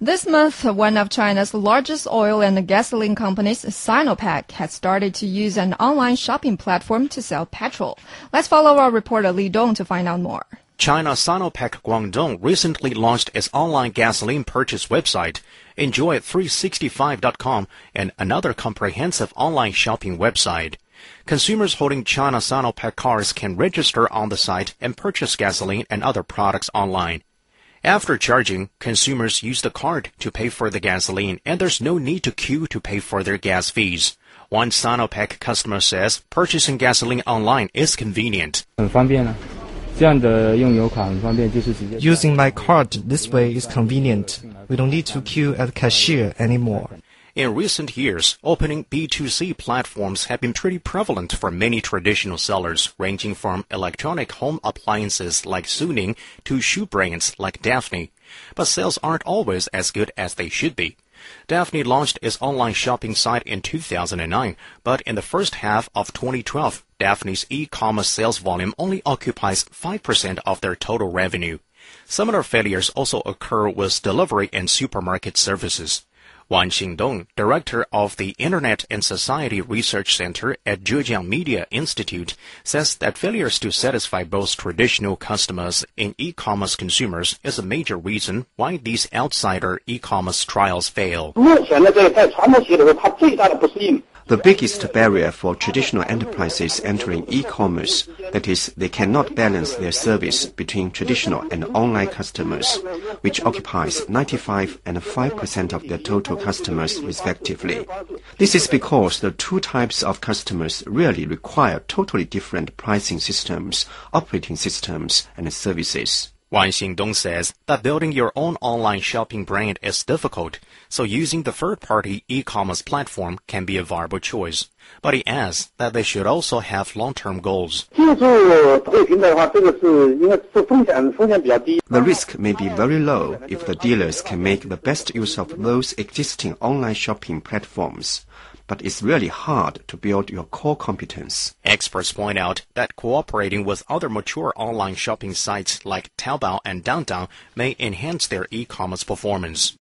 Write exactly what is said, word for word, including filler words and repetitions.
This month, one of China's largest oil and gasoline companies, Sinopec, has started to use an online shopping platform to sell petrol. Let's follow our reporter Li Dong to find out more. China Sinopec Guangdong recently launched its online gasoline purchase website, enjoy three sixty-five dot com, and another comprehensive online shopping website. Consumers holding China Sinopec cars can register on the site and purchase gasoline and other products online. After charging, consumers use the card to pay for the gasoline, and there's no need to queue to pay for their gas fees. One Sinopec customer says purchasing gasoline online is convenient. Using my card this way is convenient. We don't need to queue at the cashier anymore. In recent years, opening B two C platforms have been pretty prevalent for many traditional sellers, ranging from electronic home appliances like Suning to shoe brands like Daphne. But sales aren't always as good as they should be. Daphne launched its online shopping site in two thousand nine, but in the first half of twenty twelve, Daphne's e-commerce sales volume only occupies five percent of their total revenue. Similar failures also occur with delivery and supermarket services. Wan Xingdong, director of the Internet and Society Research Center at Zhejiang Media Institute, says that failures to satisfy both traditional customers and e-commerce consumers is a major reason why these outsider e-commerce trials fail. The biggest barrier for traditional enterprises entering e-commerce, that is, they cannot balance their service between traditional and online customers, which occupies ninety-five and five percent of their total customers respectively. This is because the two types of customers really require totally different pricing systems, operating systems, and services. Wan Xingdong says that building your own online shopping brand is difficult, so using the third-party e-commerce platform can be a viable choice. But he adds that they should also have long-term goals. The risk may be very low if the dealers can make the best use of those existing online shopping platforms. But it's really hard to build your core competence. Experts point out that cooperating with other mature online shopping sites like Taobao and Dangdang may enhance their e-commerce performance.